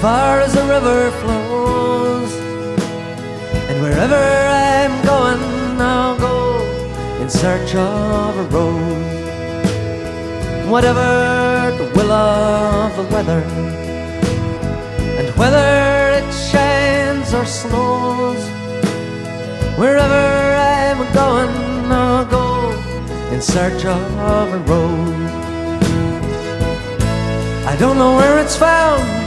far as the river flows. And wherever I'm going, I'll go in search of a rose. Whatever the will of the weather, and whether it shines or snows, wherever I'm going, I'll go in search of a rose. I don't know where it's found,